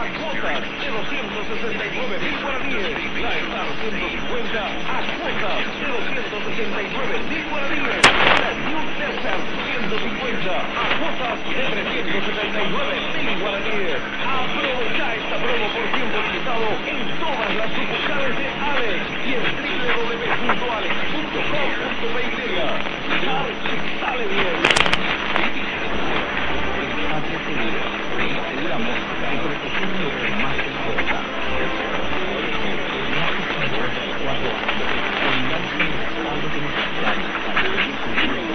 a cuotas de 269.000 guaraníes. Lifestar 150 a cuotas de 269.000 guaraníes. La New Desert 150 a cuotas de 379.000 guaraníes. Aprovecha esta promo por tiempo limitado en todas las sucursales de Alex y en www.alex.com.py. Sale bien. Espacio seguro. Aseguramos que protegemos lo que más importa. Más de 4 años. Brindamos el respaldo que necesitáis para vivir seguro.